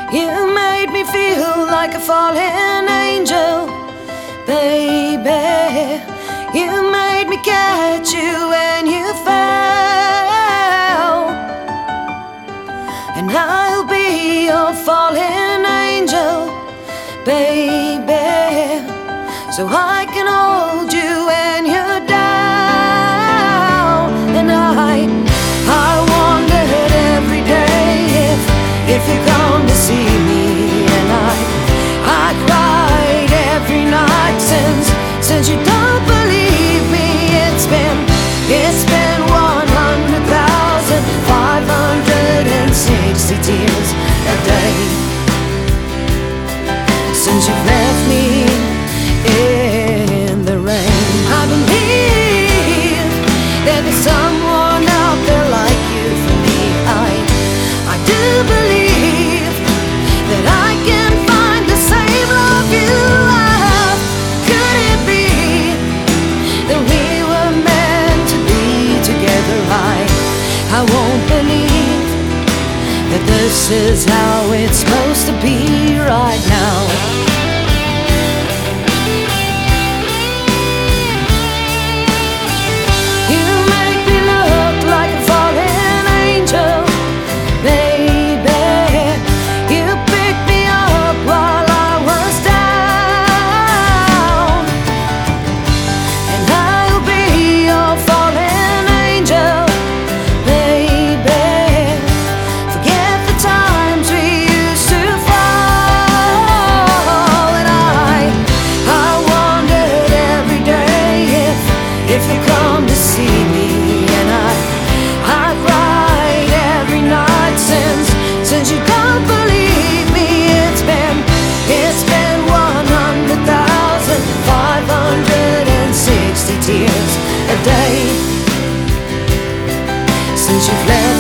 You made me feel like a fallen angel, baby. You made me catch you when you fell, and I'll be your fallen angel, baby, so I can hold you when you're down. And I wondered every day if you come to see me, and I cried every night since you don't believe me. It's been 100,560 tears a day since you've left me in the rain. I believe that there's someone out there like you for me. I do believe that I can find the same love you have. Could it be that we were meant to be together? I won't believe that this is how it's supposed to be right now. You make me look like a fallen angel, baby. You picked me up while I was down, and I'll be your fallen angel, baby. Forget the times we used to fall. And I wondered every day if you come to see me, and I cried every night since you don't believe me. It's been 100,560 tears a day since you've left